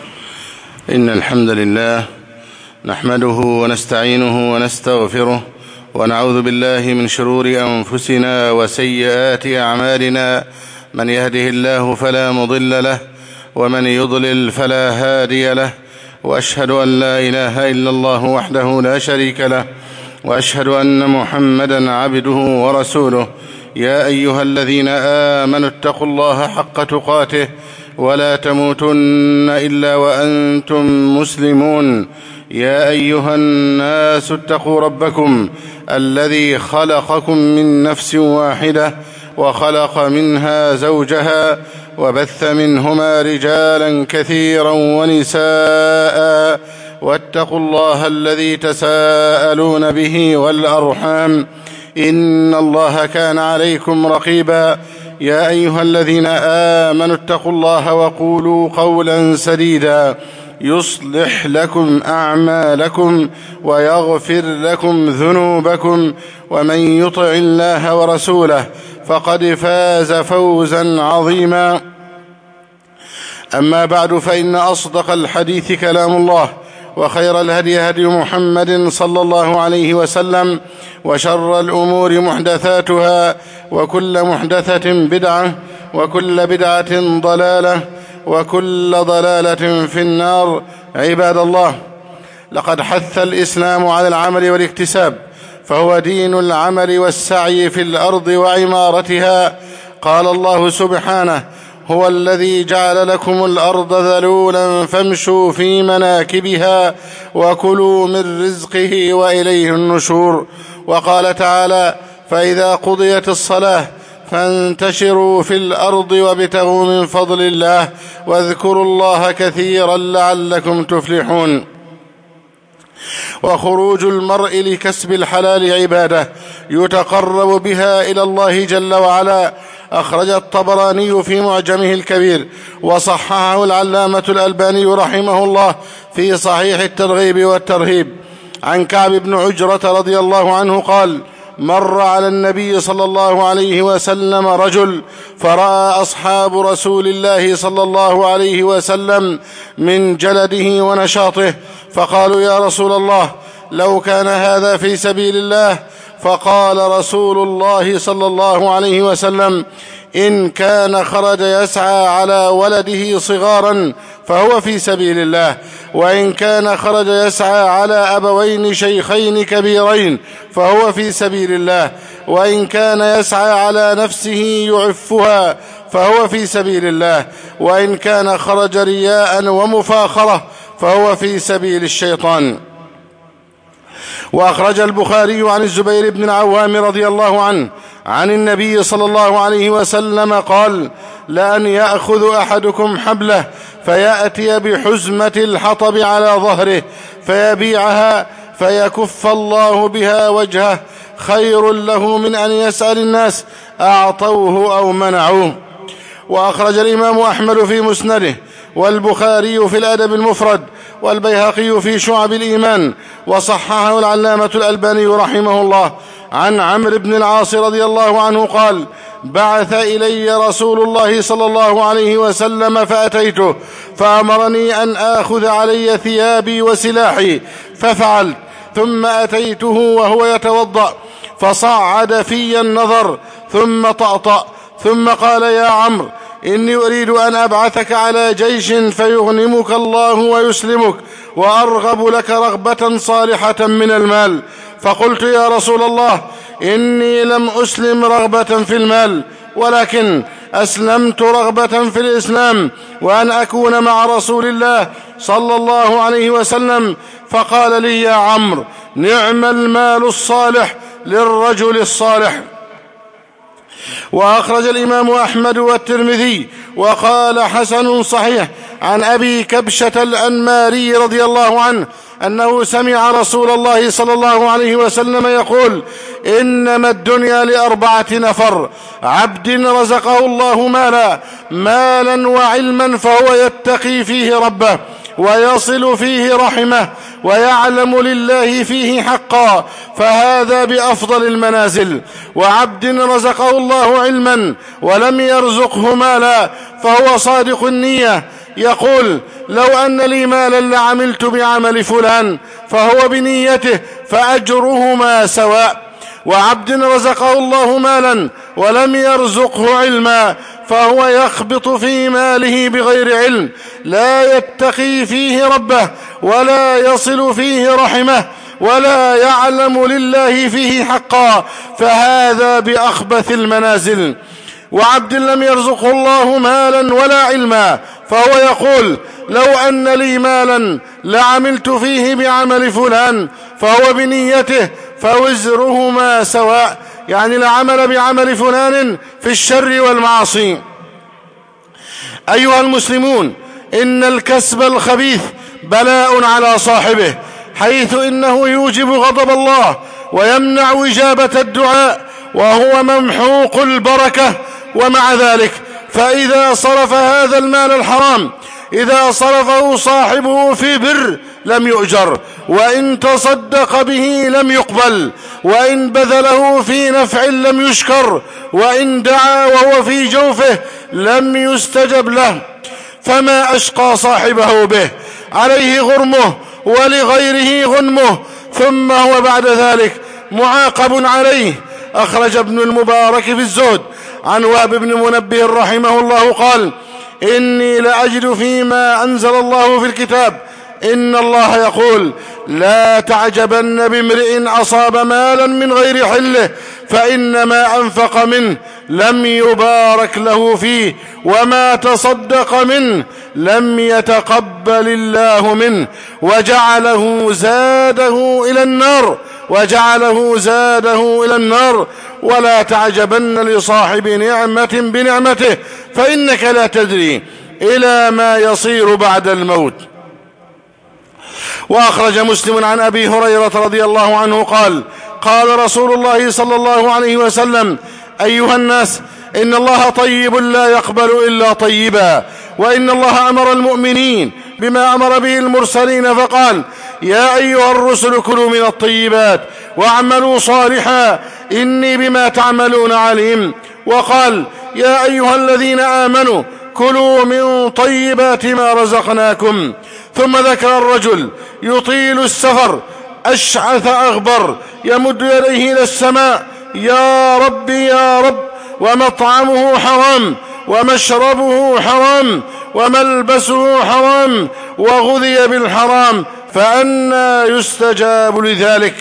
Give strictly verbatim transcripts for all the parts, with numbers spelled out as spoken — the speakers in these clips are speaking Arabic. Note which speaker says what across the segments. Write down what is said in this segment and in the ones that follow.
Speaker 1: إن الحمد لله نحمده ونستعينه ونستغفره ونعوذ بالله من شرور أنفسنا وسيئات أعمالنا. من يهده الله فلا مضل له ومن يضلل فلا هادي له، وأشهد أن لا إله إلا الله وحده لا شريك له، وأشهد أن محمدا عبده ورسوله. يا أيها الذين آمنوا اتقوا الله حق تقاته ولا تموتن إلا وأنتم مسلمون. يا أيها الناس اتقوا ربكم الذي خلقكم من نفس واحدة وخلق منها زوجها وبث منهما رجالا كثيرا ونساء، واتقوا الله الذي تساءلون به والأرحام إن الله كان عليكم رقيبا. يا أيها الذين آمنوا اتقوا الله وقولوا قولا سديدا يصلح لكم أعمالكم ويغفر لكم ذنوبكم، ومن يطع الله ورسوله فقد فاز فوزا عظيما. أما بعد، فإن أصدق الحديث كلام الله، وخير الهدي هدي محمد صلى الله عليه وسلم، وشر الأمور محدثاتها، وكل محدثة بدعة، وكل بدعة ضلالة، وكل ضلالة في النار. عباد الله، لقد حث الإسلام على العمل والاكتساب، فهو دين العمل والسعي في الأرض وعمارتها. قال الله سبحانه: هو الذي جعل لكم الأرض ذلولا فامشوا في مناكبها وكلوا من رزقه وإليه النشور. وقال تعالى: فإذا قضيت الصلاة فانتشروا في الأرض وابتغوا من فضل الله واذكروا الله كثيرا لعلكم تفلحون. وخروج المرء لكسب الحلال عبادة يتقرب بها إلى الله جل وعلا. أخرج الطبراني في معجمه الكبير، وصححه العلامة الألباني رحمه الله في صحيح الترغيب والترهيب، عن كعب بن عجرة رضي الله عنه قال: مر على النبي صلى الله عليه وسلم رجل، فرأى أصحاب رسول الله صلى الله عليه وسلم من جلده ونشاطه، فقالوا: يا رسول الله، لو كان هذا في سبيل الله. فقال رسول الله صلى الله عليه وسلم: إن كان خرج يسعى على ولده صغارا فهو في سبيل الله، وإن كان خرج يسعى على أبوين شيخين كبيرين فهو في سبيل الله، وإن كان يسعى على نفسه يعفها فهو في سبيل الله، وإن كان خرج رياء ومفاخرة فهو في سبيل الشيطان. وأخرج البخاري عن الزبير بن العوام رضي الله عنه عن النبي صلى الله عليه وسلم قال: لأن يأخذ أحدكم حبله فيأتي بحزمة الحطب على ظهره فيبيعها فيكف الله بها وجهه خير له من أن يسأل الناس أعطوه أو منعوه. وأخرج الإمام أحمد في مسنده، والبخاري في الأدب المفرد، والبيهقي في شعب الإيمان، وصححه العلامة الألباني رحمه الله، عن عمرو بن العاص رضي الله عنه قال: بعث إلي رسول الله صلى الله عليه وسلم فأتيته فأمرني أن آخذ علي ثيابي وسلاحي، ففعلت، ثم أتيته وهو يتوضأ فصعد في النظر ثم طأطأ، ثم قال: يا عمرو، إني أريد أن أبعثك على جيش فيغنمك الله ويسلمك، وأرغب لك رغبة صالحة من المال. فقلت: يا رسول الله، إني لم أسلم رغبة في المال، ولكن أسلمت رغبة في الإسلام وأن أكون مع رسول الله صلى الله عليه وسلم. فقال لي: يا عمرو، نعم المال الصالح للرجل الصالح. وأخرج الإمام أحمد والترمذي وقال: حسن صحيح، عن أبي كبشة الأنماري رضي الله عنه أنه سمع رسول الله صلى الله عليه وسلم يقول: إنما الدنيا لأربعة نفر: عبد رزقه الله مالا مالا وعلما فهو يتقي فيه ربه ويصل فيه رحمه ويعلم لله فيه حقا، فهذا بأفضل المنازل. وعبد رزقه الله علما ولم يرزقه مالا فهو صادق النية يقول لو أن لي مالا لعملت بعمل فلان فهو بنيته فأجرهما سواء، وعبد رزقه الله مالا ولم يرزقه علما فهو يخبط في ماله بغير علم، لا يتقي فيه ربه ولا يصل فيه رحمه ولا يعلم لله فيه حقا، فهذا بأخبث المنازل. وعبد لم يرزقه الله مالا ولا علما فهو يقول لو أن لي مالا لعملت فيه بعمل فلان فهو بنيته فوزرهما سواء، يعني لعمل بعمل فلان في الشر والمعاصي. أيها المسلمون، إن الكسب الخبيث بلاء على صاحبه، حيث إنه يوجب غضب الله ويمنع إجابة الدعاء وهو ممحوق البركة. ومع ذلك فإذا صرف هذا المال الحرام، إذا صرفه صاحبه في بر لم يؤجر، وإن تصدق به لم يقبل، وإن بذله في نفع لم يشكر، وإن دعا وهو في جوفه لم يستجب له، فما أشقى صاحبه به، عليه غرمه ولغيره غنمه، ثم هو بعد ذلك معاقب عليه. أخرج ابن المبارك في الزهد عن وهب بن منبه رحمه الله قال: إني لأجد فيما أنزل الله في الكتاب إن الله يقول: لا تعجبن بامرئ أصاب مالا من غير حله فإنما أنفق منه لم يبارك له فيه، وما تصدق منه لم يتقبل الله منه، وجعله زاده إلى النار وجعله زاده إلى النار. ولا تعجبن لصاحب نعمة بنعمته فإنك لا تدري إلى ما يصير بعد الموت. وأخرج مسلم عن أبي هريرة رضي الله عنه قال: قال رسول الله صلى الله عليه وسلم: أيها الناس، إن الله طيب لا يقبل إلا طيبا، وإن الله أمر المؤمنين بما أمر به المرسلين فقال: يا أيها الرسل كلوا من الطيبات واعملوا صالحا إني بما تعملون عليم. وقال: يا أيها الذين آمنوا كلوا من طيبات ما رزقناكم. ثم ذكر الرجل يطيل السفر أشعث أغبر يمد يديه إلى السماء: يا رب يا رب، ومطعمه حرام ومشربه حرام وملبسه حرام وغذي بالحرام، فأنى يستجاب لذلك؟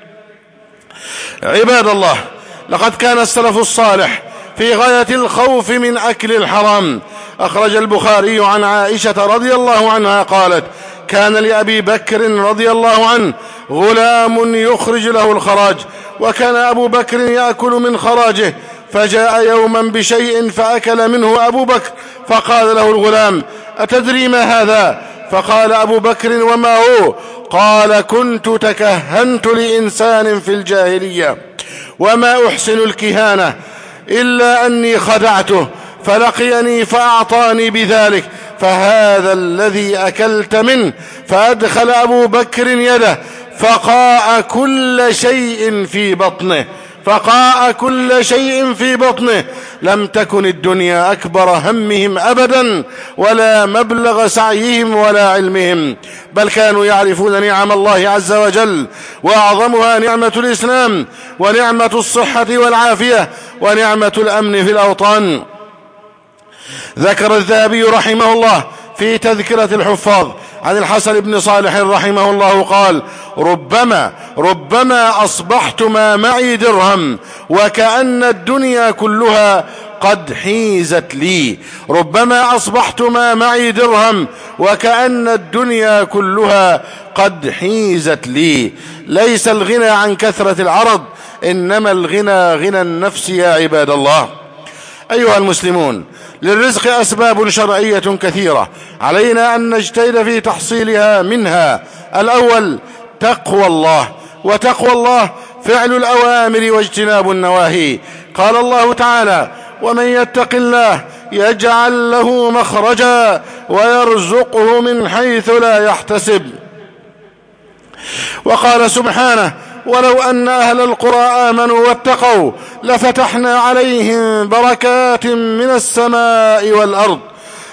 Speaker 1: عباد الله، لقد كان السلف الصالح في غاية الخوف من أكل الحرام. أخرج البخاري عن عائشة رضي الله عنها قالت: كان لأبي بكر رضي الله عنه غلام يخرج له الخراج، وكان أبو بكر يأكل من خراجه، فجاء يوما بشيء فأكل منه أبو بكر، فقال له الغلام: أتدري ما هذا؟ فقال أبو بكر: وما هو؟ قال: كنت تكهنت لإنسان في الجاهلية وما أحسن الكهانة إلا أني خدعته فلقيني فأعطاني بذلك، فهذا الذي أكلت منه. فأدخل أبو بكر يده فقاء كل شيء في بطنه فقاء كل شيء في بطنه لم تكن الدنيا أكبر همهم أبدا ولا مبلغ سعيهم ولا علمهم، بل كانوا يعرفون نعم الله عز وجل، وأعظمها نعمة الإسلام، ونعمة الصحة والعافية، ونعمة الأمن في الأوطان. ذكر الذهبي رحمه الله في تذكرة الحفاظ عن الحسن بن صالح رحمه الله قال: ربما ربما أصبحت ما معي درهم وكأن الدنيا كلها قد حيزت لي ربما أصبحت ما معي درهم وكأن الدنيا كلها قد حيزت لي. ليس الغنى عن كثرة العرض، إنما الغنى غنى النفس يا عباد الله. أيها المسلمون، للرزق أسباب شرعية كثيرة، علينا أن نجتهد في تحصيلها. منها: الأول تقوى الله، وتقوى الله فعل الأوامر واجتناب النواهي. قال الله تعالى: ومن يتق الله يجعل له مخرجا ويرزقه من حيث لا يحتسب. وقال سبحانه: ولو أن أهل القرى آمنوا واتقوا لفتحنا عليهم بركات من السماء والأرض.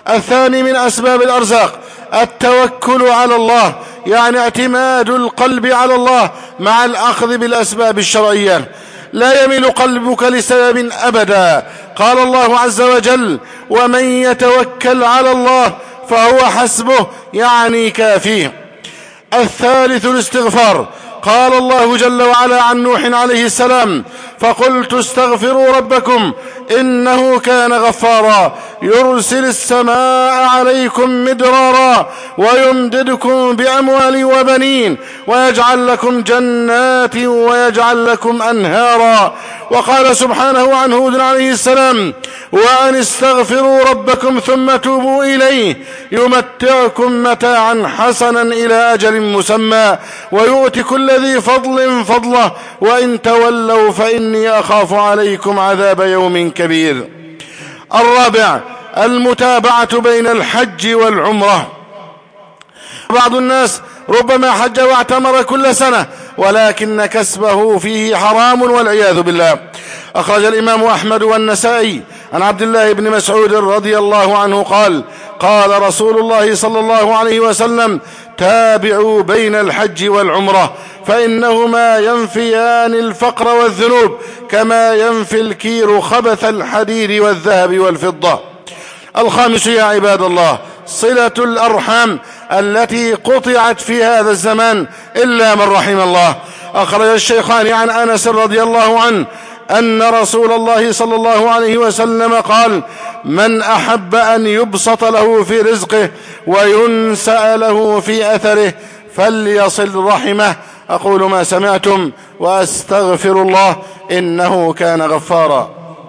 Speaker 1: الثاني من أسباب الأرزاق التوكل على الله، يعني اعتماد القلب على الله مع الأخذ بالأسباب الشرعية. لا يميل قلبك لسبب أبدا. قال الله عز وجل: ومن يتوكل على الله فهو حسبه، يعني كافيه. الثالث الاستغفار. قال الله جل وعلا عن نوح عليه السلام: فقلت استغفروا ربكم إنه كان غفارا يرسل السماء عليكم مدرارا ويمددكم بأموال وبنين ويجعل لكم جنات ويجعل لكم أنهارا. وقال سبحانه عن هود عليه السلام: وأن استغفروا ربكم ثم توبوا إليه يمتعكم متاعا حسنا إلى أجل مسمى ويؤتي كل ذي فضل فضله وإن تولوا فإني أخاف عليكم عذاب يوم كبير. الرابع المتابعة بين الحج والعمرة. بعض الناس ربما حج واعتمر كل سنة ولكن كسبه فيه حرام والعياذ بالله. أخرج الإمام أحمد والنسائي عن عبد الله بن مسعود رضي الله عنه قال: قال رسول الله صلى الله عليه وسلم: تابعوا بين الحج والعمرة فإنهما ينفيان الفقر والذنوب كما ينفي الكير خبث الحديد والذهب والفضة. الخامس يا عباد الله صلة الأرحام التي قطعت في هذا الزمان إلا من رحم الله. أخرج الشيخان عن أنس رضي الله عنه أن رسول الله صلى الله عليه وسلم قال: من أحب أن يبسط له في رزقه وينسأ له في أثره فليصل رحمه. أقول ما سمعتم وأستغفر الله إنه كان غفارا.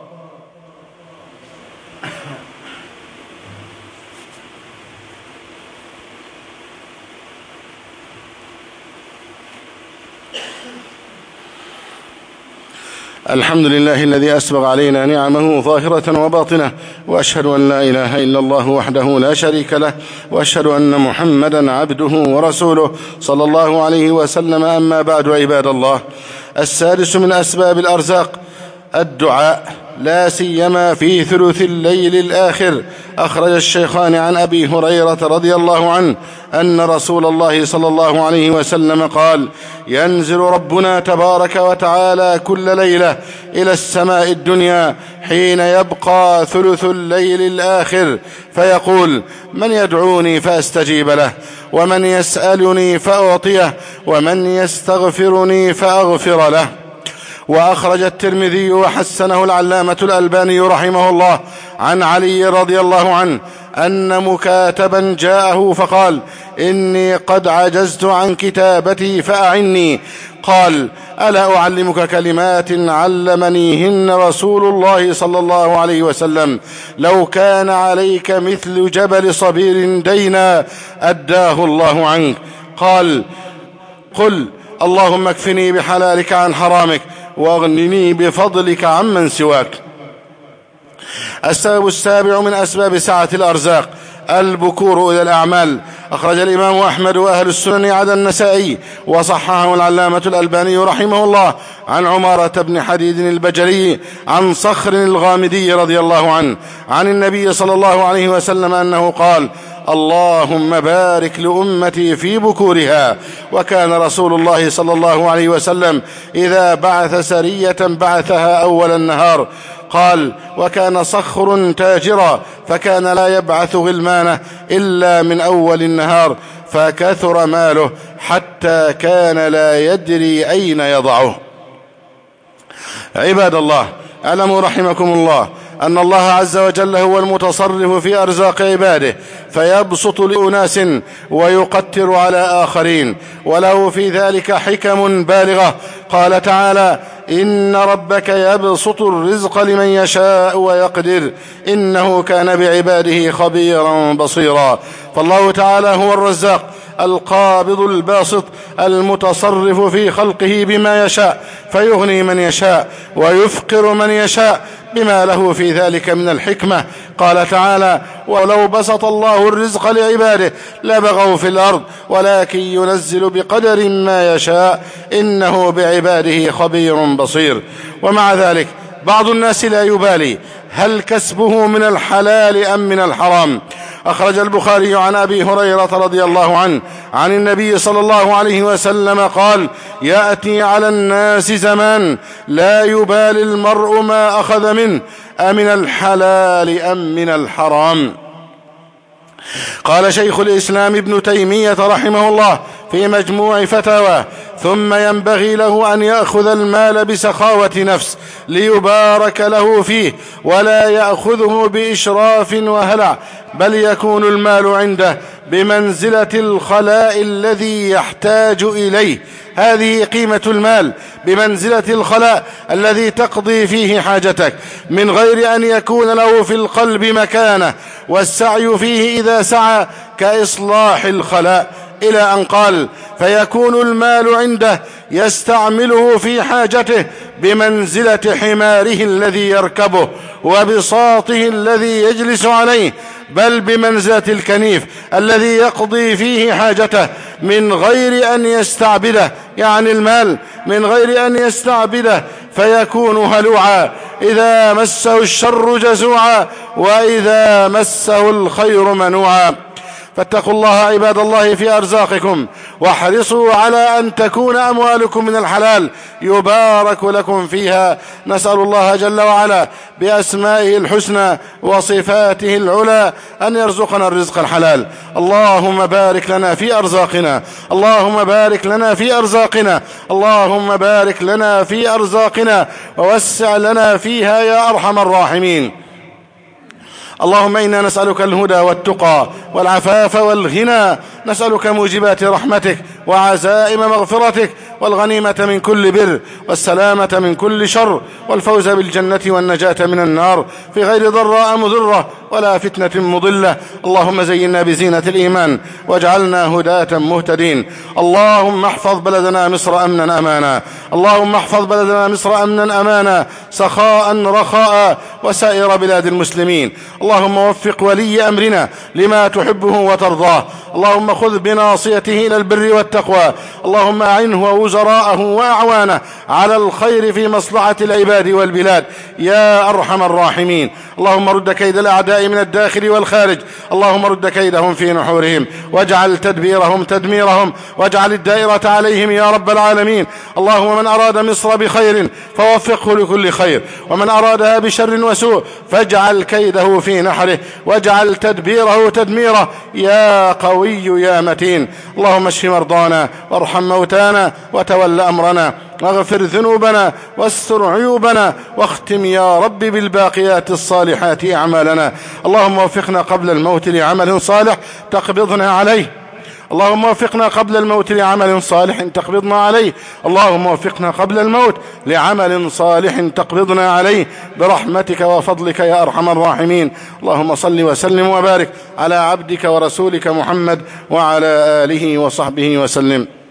Speaker 1: الحمد لله الذي أسبغ علينا نعمه ظاهرة وباطنة، وأشهد أن لا إله إلا الله وحده لا شريك له، وأشهد أن محمدا عبده ورسوله صلى الله عليه وسلم. أما بعد عباد الله، السادس من أسباب الأرزاق الدعاء، لا سيما في ثلث الليل الآخر. أخرج الشيخان عن أبي هريرة رضي الله عنه أن رسول الله صلى الله عليه وسلم قال: ينزل ربنا تبارك وتعالى كل ليلة إلى السماء الدنيا حين يبقى ثلث الليل الآخر فيقول: من يدعوني فأستجيب له، ومن يسألني فأعطيه، ومن يستغفرني فأغفر له. وأخرج الترمذي وحسنه العلامة الألباني رحمه الله عن علي رضي الله عنه أن مكاتبا جاءه فقال: إني قد عجزت عن كتابتي فأعني. قال: ألا أعلمك كلمات علمنيهن رسول الله صلى الله عليه وسلم؟ لو كان عليك مثل جبل صبير دينا أداه الله عنك. قال: قل اللهم اكفني بحلالك عن حرامك واغنني بفضلك عمن سواك. السبب السابع من أسباب سعة الأرزاق البكور إلى الأعمال. أخرج الإمام أحمد وأهل السنن عدا النسائي وصححه العلامة الألباني رحمه الله عن عمارة بن حديد البجلي عن صخر الغامدي رضي الله عنه عن النبي صلى الله عليه وسلم أنه قال: اللهم بارك لأمتي في بكورها. وكان رسول الله صلى الله عليه وسلم إذا بعث سرية بعثها أول النهار. قال: وكان صخر تاجرا فكان لا يبعث غلمانه إلا من أول النهار فكثر ماله حتى كان لا يدري أين يضعه. عباد الله، اعلموا رحمكم الله أن الله عز وجل هو المتصرف في أرزاق عباده، فيبسط لأناس ويقتر على آخرين، وله في ذلك حكم بالغة. قال تعالى: إن ربك يبسط الرزق لمن يشاء ويقدر إنه كان بعباده خبيرا بصيرا. فالله تعالى هو الرزاق القابض الباسط المتصرف في خلقه بما يشاء، فيغني من يشاء ويفقر من يشاء بما له في ذلك من الحكمة. قال تعالى: ولو بسط الله الرزق لعباده لبغوا في الأرض ولكن ينزل بقدر ما يشاء إنه بعباده خبير بصير. ومع ذلك بعض الناس لا يبالي هل كسبه من الحلال أم من الحرام، أخرج البخاري عن أبي هريرة رضي الله عنه عن النبي صلى الله عليه وسلم قال: يأتي على الناس زمان لا يبالي المرء ما أخذ منه أمن الحلال أم من الحرام. قال شيخ الإسلام ابن تيمية رحمه الله في مجموع فتاواه: ثم ينبغي له أن يأخذ المال بسخاوة نفس ليبارك له فيه، ولا يأخذه بإشراف وهلع، بل يكون المال عنده بمنزلة الخلاء الذي يحتاج إليه. هذه قيمة المال، بمنزلة الخلاء الذي تقضي فيه حاجتك، من غير أن يكون له في القلب مكانه، والسعي فيه إذا سعى كإصلاح الخلاء، إلى أن قال: فيكون المال عنده يستعمله في حاجته بمنزلة حماره الذي يركبه وبساطه الذي يجلس عليه، بل بمنزلة الكنيف الذي يقضي فيه حاجته من غير أن يستعبده، يعني المال من غير أن يستعبده، فيكون هلوعا إذا مسه الشر جزوعا وإذا مسه الخير منوعا. فاتقوا الله عباد الله في أرزاقكم، واحرصوا على أن تكون أموالكم من الحلال يبارك لكم فيها. نسأل الله جل وعلا بأسمائه الحسنى وصفاته العلى أن يرزقنا الرزق الحلال. اللهم بارك لنا في أرزاقنا، اللهم بارك لنا في أرزاقنا، اللهم بارك لنا في أرزاقنا ووسع لنا فيها يا أرحم الراحمين. اللهم إنا نسألك الهدى والتقى والعفاف والغنى، نسألك موجبات رحمتك وعزائم مغفرتك والغنيمة من كل بر والسلامة من كل شر والفوز بالجنة والنجاة من النار في غير ضراء مضرة ولا فتنة مضلة. اللهم زينا بزينة الإيمان واجعلنا هداة مهتدين. اللهم احفظ بلدنا مصر أمنا أمانا، اللهم احفظ بلدنا مصر أمنا أمانا سخاء رخاء وسائر بلاد المسلمين. اللهم وفق ولي أمرنا لما تحبه وترضاه، اللهم خذ بناصيته إلى البر والتقوى، اللهم أعنه ووزراءه وأعوانه على الخير في مصلحة العباد والبلاد يا أرحم الراحمين. اللهم رد كيد الأعداء من الداخل والخارج، اللهم رد كيدهم في نحورهم واجعل تدبيرهم تدميرهم واجعل الدائرة عليهم يا رب العالمين. اللهم من أراد مصر بخير فوفقه لكل خير، ومن أرادها بشر وسوء فاجعل كيده في نحره واجعل تدبيره تدميره يا قوي يا متين. اللهم اشف مرضانا وارحم موتانا وتول أمرنا واغفر ذنوبنا واستر عيوبنا واختم يا رب بالباقيات الصالحات أعمالنا. اللهم وفقنا قبل الموت لعمل صالح تقبضنا عليه، اللهم وفقنا قبل الموت لعمل صالح تقبضنا عليه، اللهم وفقنا قبل الموت لعمل صالح تقبضنا عليه برحمتك وفضلك يا أرحم الراحمين. اللهم صل وسلم وبارك على عبدك ورسولك محمد وعلى آله وصحبه وسلم.